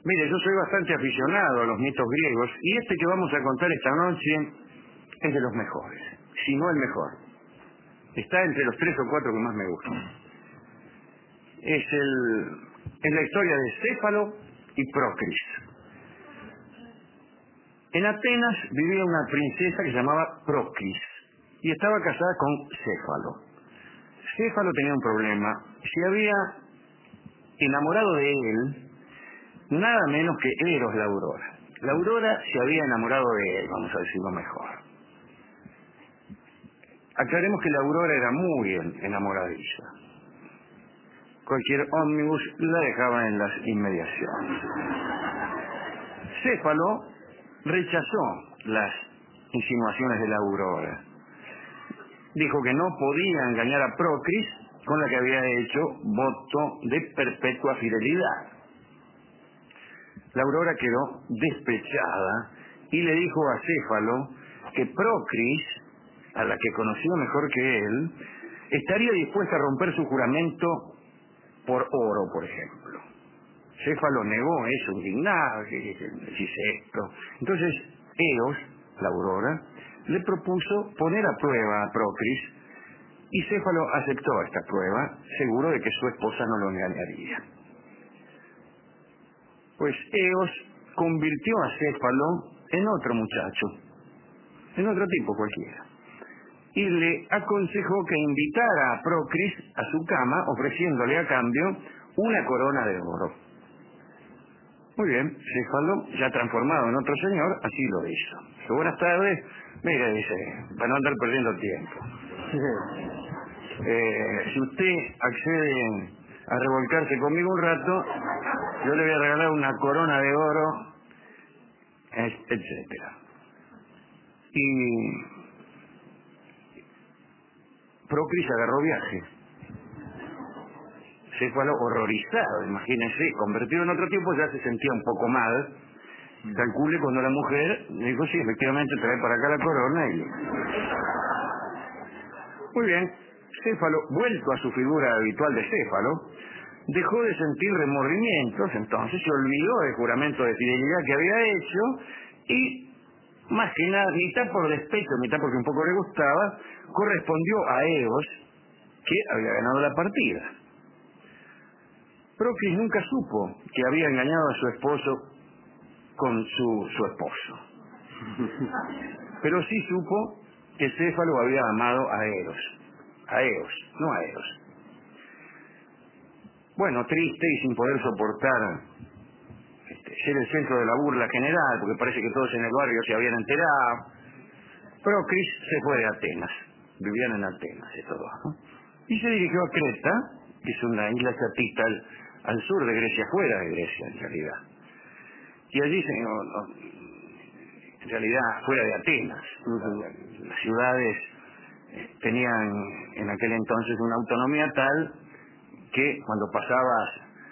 Mire, yo soy bastante aficionado a los mitos griegos y este que vamos a contar esta noche es de los mejores, si no el mejor. Está entre los 3 o 4 que más me gustan. Es la historia de Céfalo y Procris. En Atenas vivía una princesa que se llamaba Procris y estaba casada con Céfalo. Céfalo tenía un problema. Se había enamorado de él nada menos que Eros, la Aurora. La Aurora se había enamorado de él, vamos a decirlo mejor. Aclaremos que la Aurora era muy enamoradiza. Cualquier ómnibus la dejaba en las inmediaciones. Céfalo rechazó las insinuaciones de la Aurora. Dijo que no podía engañar a Procris, con la que había hecho voto de perpetua fidelidad. La Aurora quedó despechada y le dijo a Céfalo que Procris, a la que conocía mejor que él, estaría dispuesta a romper su juramento por oro, por ejemplo. Céfalo negó eso, indignado, que dice esto. Entonces, Eos, la Aurora, le propuso poner a prueba a Procris y Céfalo aceptó esta prueba, seguro de que su esposa no lo engañaría. Pues Eos convirtió a Céfalo en otro muchacho, en otro tipo cualquiera, y le aconsejó que invitara a Procris a su cama, ofreciéndole a cambio una corona de oro. Muy bien, Céfalo, ya transformado en otro señor, así lo hizo. Dijo, buenas tardes, mire, dice, para no andar perdiendo tiempo. Si usted accede a revolcarse conmigo un rato, yo le voy a regalar una corona de oro, etcétera. Y Procris agarró viaje. Céfalo, horrorizado, imagínense, convertido en otro tipo, ya se sentía un poco mal. Calcule cuando la mujer le dijo, sí, efectivamente, trae para acá la corona y... Muy bien, Céfalo, vuelto a su figura habitual de Céfalo, dejó de sentir remordimientos, entonces se olvidó del juramento de fidelidad que había hecho y, más que nada, mitad por despecho, mitad porque un poco le gustaba, correspondió a Eos, que había ganado la partida. Procris nunca supo que había engañado a su esposo con su esposo. Pero sí supo que Céfalo había amado a Eos, no a Eos. Bueno, triste y sin poder soportar ser el centro de la burla general, porque parece que todos en el barrio se habían enterado, Procris se fue de Atenas, vivían en Atenas y todo, ¿no? Y se dirigió a Creta, que es una isla chatita al sur de Grecia, fuera de Grecia en realidad. Y allí, en realidad, fuera de Atenas. Las ciudades tenían en aquel entonces una autonomía tal que cuando pasabas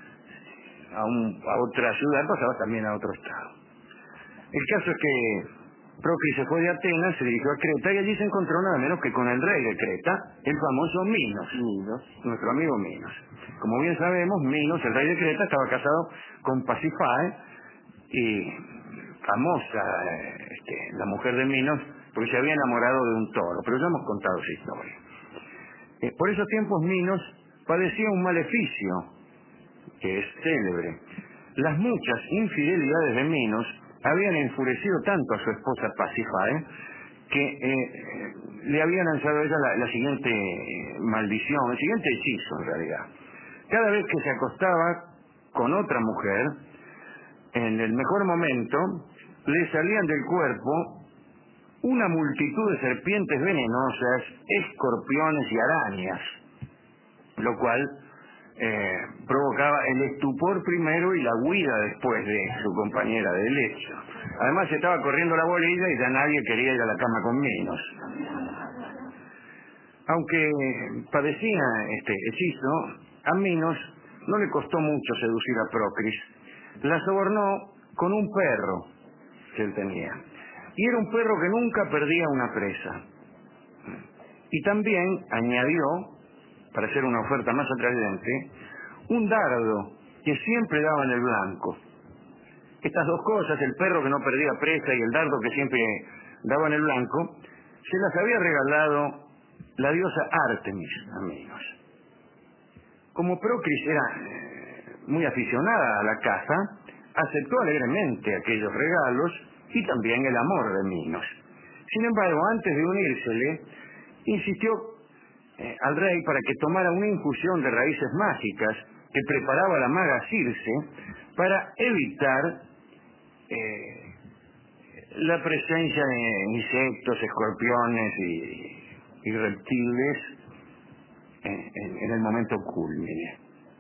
a otra ciudad, pasabas también a otro estado. El caso es que Procris se fue de Atenas, se dirigió a Creta y allí se encontró nada menos que con el rey de Creta, el famoso Minos, nuestro amigo Minos. Como bien sabemos, Minos, el rey de Creta, estaba casado con Pasífae, y famosa la mujer de Minos, porque se había enamorado de un toro, pero ya hemos contado esa historia. Por esos tiempos Minos padecía un maleficio que es célebre. Las muchas infidelidades de Minos habían enfurecido tanto a su esposa Pasífae que le había lanzado a ella la siguiente maldición, el siguiente hechizo en realidad. Cada vez que se acostaba con otra mujer, en el mejor momento, le salían del cuerpo una multitud de serpientes venenosas, escorpiones y arañas, lo cual provocaba el estupor primero y la huida después de su compañera de lecho. Además se estaba corriendo la bolilla y ya nadie quería ir a la cama con Minos. Aunque padecía este hechizo, a Minos no le costó mucho seducir a Procris. La sobornó con un perro que él tenía. Y era un perro que nunca perdía una presa. Y también añadió, para hacer una oferta más atrayente, un dardo que siempre daba en el blanco. Estas dos cosas, el perro que no perdía presa y el dardo que siempre daba en el blanco, se las había regalado la diosa Artemis a Minos. Como Procris era muy aficionada a la caza, aceptó alegremente aquellos regalos y también el amor de Minos. Sin embargo, antes de unírsele, insistió al rey para que tomara una infusión de raíces mágicas que preparaba la maga Circe para evitar la presencia de insectos, escorpiones y reptiles en el momento cúlmine.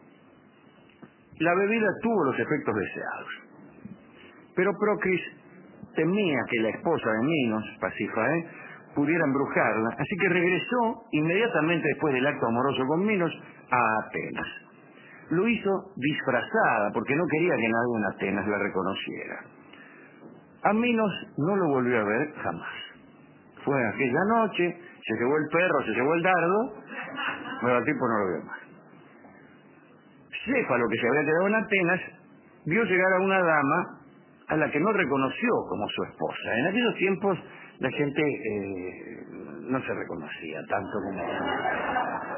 La bebida tuvo los efectos deseados, pero Procris temía que la esposa de Minos, Pasífae, pudiera embrujarla, así que regresó inmediatamente después del acto amoroso con Minos a Atenas. Lo hizo disfrazada porque no quería que nadie en Atenas la reconociera. A Minos no lo volvió a ver jamás. Fue aquella noche, se llevó el perro, se llevó el dardo, pero al tipo no lo vio más. Céfalo, que se había quedado en Atenas, vio llegar a una dama a la que no reconoció como su esposa. En aquellos tiempos la gente no se reconocía tanto como ahora.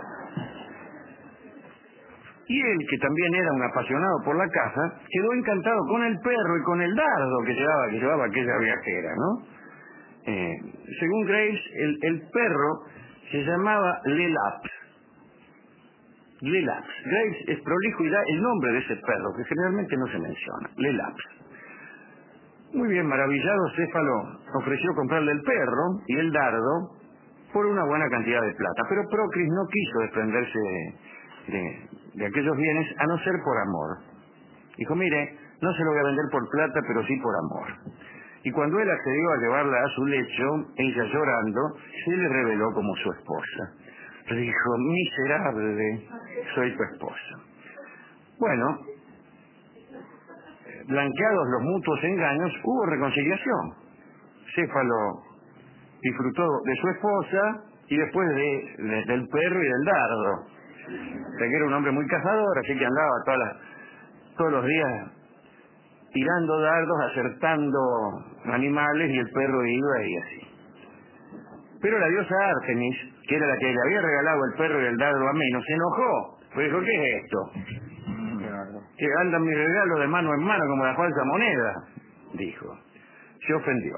Y él, que también era un apasionado por la caza, quedó encantado con el perro y con el dardo que llevaba aquella viajera, ¿no? Según Graves, el perro se llamaba Lelaps. Lelaps. Graves es prolijo y da el nombre de ese perro, que generalmente no se menciona. Lelaps. Muy bien, maravillado, Céfalo ofreció comprarle el perro y el dardo por una buena cantidad de plata, pero Procris no quiso desprenderse de aquellos bienes a no ser por amor. Dijo, mire, no se lo voy a vender por plata, pero sí por amor. Y cuando él accedió a llevarla a su lecho, ella llorando, se le reveló como su esposa. Le dijo, miserable, soy tu esposa. Bueno, blanqueados los mutuos engaños, hubo reconciliación. Céfalo disfrutó de su esposa y después del perro y del dardo. O sea que era un hombre muy cazador, así que andaba todos los días tirando dardos, acertando animales, y el perro iba y así. Pero la diosa Artemis, que era la que le había regalado el perro y el dardo a Minos, se enojó. Pues dijo, ¿qué es esto? Que andan mis regalos de mano en mano como la falsa moneda, dijo. Se ofendió.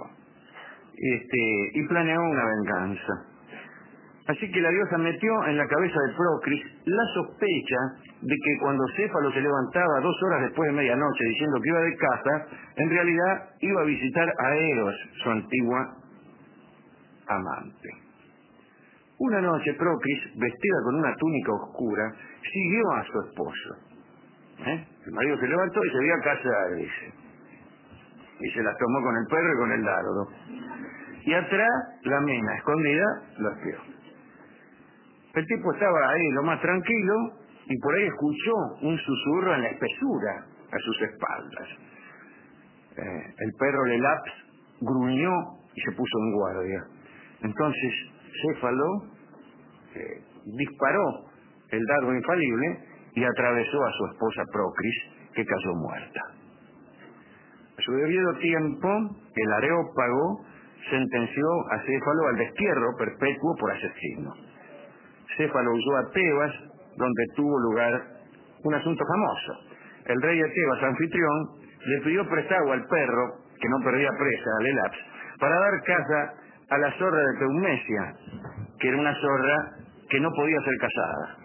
Y planeó una venganza. Así que la diosa metió en la cabeza de Procris la sospecha de que cuando Céfalo se levantaba 2 horas después de medianoche diciendo que iba de caza, en realidad iba a visitar a Eros, su antigua amante. Una noche Procris, vestida con una túnica oscura, siguió a su esposo. El marido se levantó y se vio a casa, dice. Y se las tomó con el perro y con el dardo. Y atrás, la mina, escondida, lo espió. El tipo estaba ahí lo más tranquilo y por ahí escuchó un susurro en la espesura a sus espaldas. El perro Lelaps gruñó y se puso en guardia. Entonces Céfalo disparó el dardo infalible y atravesó a su esposa Procris, que cayó muerta. A su debido tiempo, el Areópago sentenció a Céfalo al destierro perpetuo por asesino. Céfalo huyó a Tebas, donde tuvo lugar un asunto famoso. El rey de Tebas, Anfitrión, le pidió prestado al perro, que no perdía presa, a Lelaps, para dar caza a la zorra de Teumesia, que era una zorra que no podía ser cazada.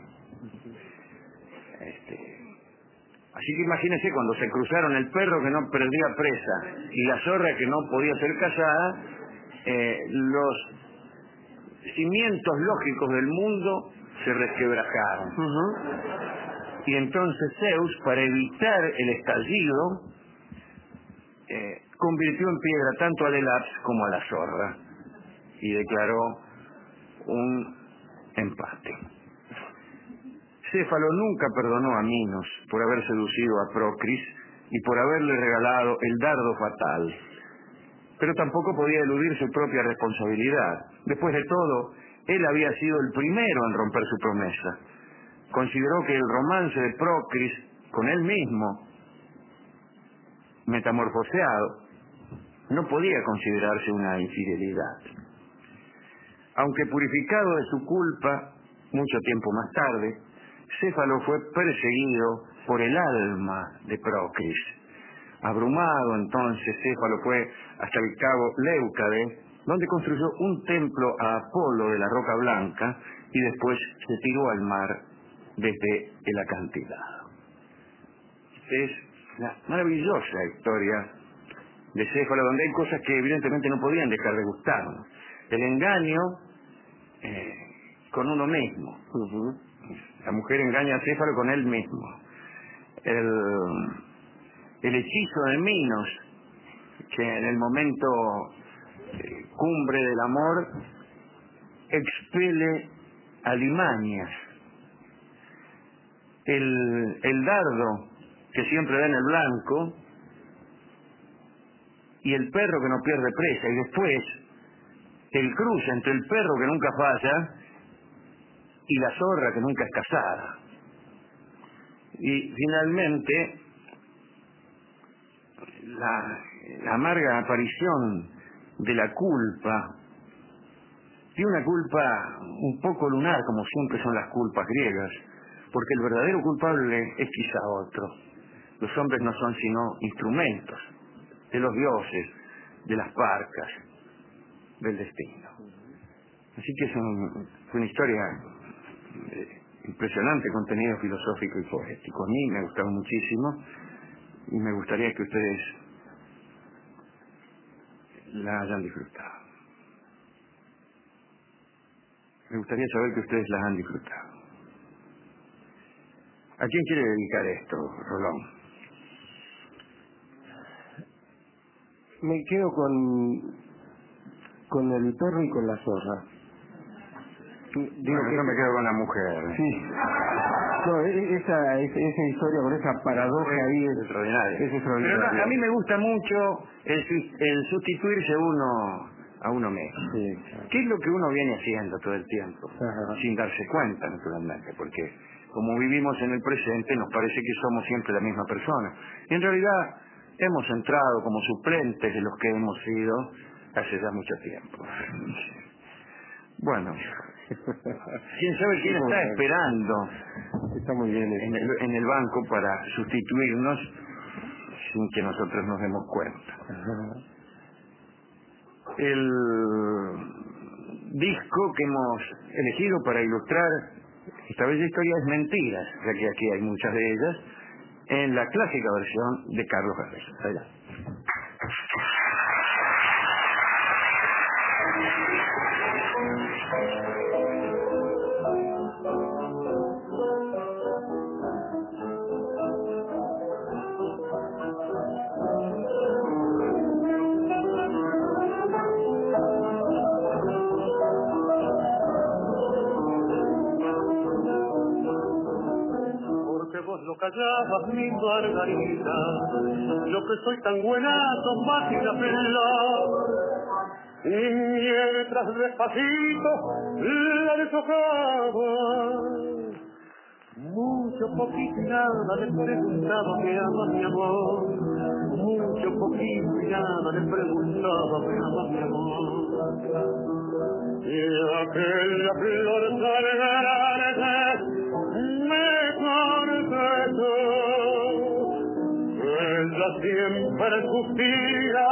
Así que imagínense cuando se cruzaron el perro que no perdía presa y la zorra que no podía ser cazada, los cimientos lógicos del mundo se resquebrajaron. Y entonces Zeus, para evitar el estallido, convirtió en piedra tanto a Lelaps como a la zorra y declaró un empate. Céfalo nunca perdonó a Minos por haber seducido a Procris y por haberle regalado el dardo fatal, pero tampoco podía eludir su propia responsabilidad. Después de todo, él había sido el primero en romper su promesa. Consideró que el romance de Procris con él mismo metamorfoseado, no podía considerarse una infidelidad. Aunque purificado de su culpa, mucho tiempo más tarde, Céfalo fue perseguido por el alma de Procris. Abrumado entonces, Céfalo fue hasta el cabo Leucade, donde construyó un templo a Apolo de la Roca Blanca y después se tiró al mar desde el acantilado. Es la maravillosa historia de Céfalo, donde hay cosas que evidentemente no podían dejar de gustarnos. El engaño con uno mismo. La mujer engaña a Céfalo con él mismo. El hechizo de Minos, que en el momento cumbre del amor expele alimañas. El dardo que siempre da en el blanco y el perro que no pierde presa, y después el cruce entre el perro que nunca falla y la zorra que nunca es cazada. Y finalmente la amarga aparición de la culpa, y una culpa un poco lunar, como siempre son las culpas griegas, porque el verdadero culpable es quizá otro. Los hombres no son sino instrumentos de los dioses, de las parcas, del destino. Así que es una historia impresionante, contenido filosófico y poético. A mí me ha gustado muchísimo y me gustaría que ustedes la hayan disfrutado. Me gustaría saber que ustedes la han disfrutado. ¿A quién quiere dedicar esto, Rolón? Me quedo con el perro y con la zorra. Digo que yo me quedo con la mujer. Sí. No, esa historia con esa paradoja ahí es extraordinaria. Es extraordinaria. Pero a mí me gusta mucho el sustituirse a uno mismo. Sí, claro. ¿Qué es lo que uno viene haciendo todo el tiempo? Ajá. Sin darse cuenta, naturalmente, porque como vivimos en el presente nos parece que somos siempre la misma persona. Y en realidad hemos entrado como suplentes de los que hemos sido hace ya mucho tiempo. Bueno, quién sabe quién está esperando Está muy bien en el banco para sustituirnos sin que nosotros nos demos cuenta. Ajá. El disco que hemos elegido para ilustrar esta bella historia es Mentiras, ya que aquí hay muchas de ellas, en la clásica versión de Carlos Gardel. Allá. Vos lo callabas, mi Margarita, yo que soy tan buenazo, más y la pela, y mientras despacito la deshojaba, mucho poquito y nada le preguntaba, me ama mi amor, mucho poquito y nada le preguntaba, me ama mi amor. Y aquella flor tan grande me contestó, ella siempre suspira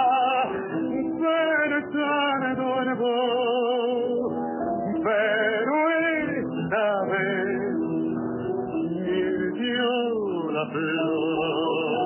pensando en vos, pero esta vez me dio la flor.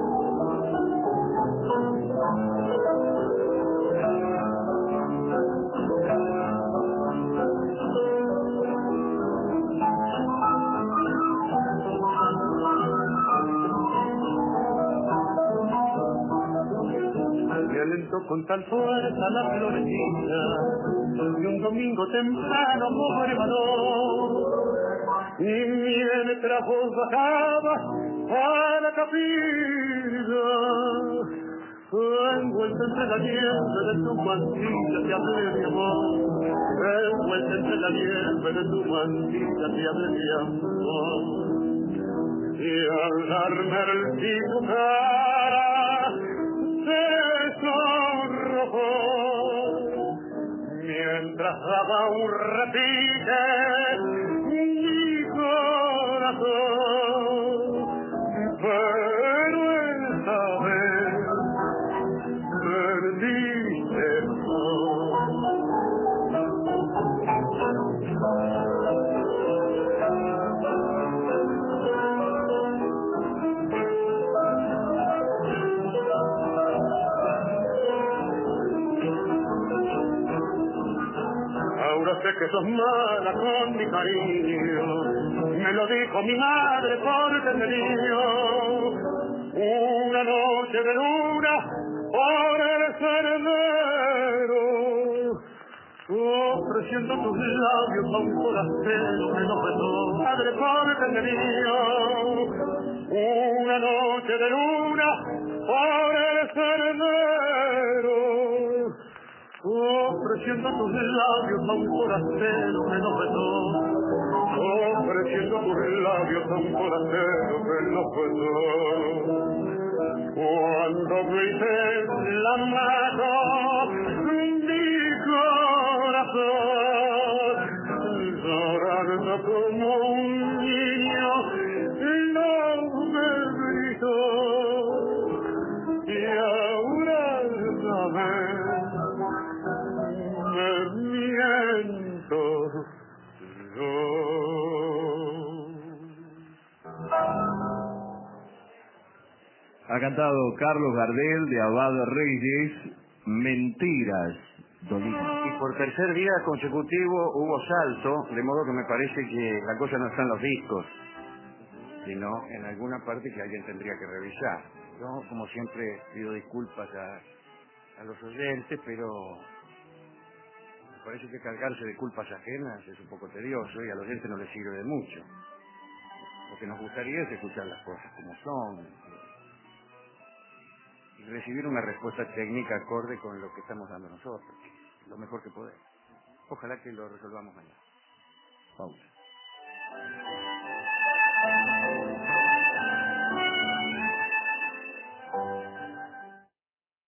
Me alentó con tal fuerza la florecita y un domingo temprano cobré valor, y mientras vos bajabas a la capilla, envuelta entre la nieve de tu mantilla te hablé de amor, envuelta entre la nieve de tu mantilla te hablé de amor. Y al darme el tu cara abrazaba un repite mi corazón, pero esta vez perdiste Ahora sé que sos mala con mi cariño, me lo dijo mi madre porque me dio una noche de luna por el sendero, ofreciendo tus labios a un forastero que no petó. Madre porque me dio una noche de luna por el sendero, ofreciendo tus labios a un forastero que no petó, ofreciendo tus labios a un forastero que no petó. Cuando me hice la mano, mi corazón, llorando como un niño, no me gritó, y ahora sabes, me miento yo. Ha cantado Carlos Gardel de Abad Reyes, Mentiras, Dolina. Y por tercer día consecutivo hubo salto, de modo que me parece que la cosa no está en los discos, sino en alguna parte que alguien tendría que revisar. Yo, como siempre, pido disculpas a los oyentes, pero me parece que cargarse de culpas ajenas es un poco tedioso y a los oyentes no les sirve de mucho. Lo que nos gustaría es escuchar las cosas como son y recibir una respuesta técnica acorde con lo que estamos dando nosotros, lo mejor que podemos. Ojalá que lo resolvamos mañana. Pausa.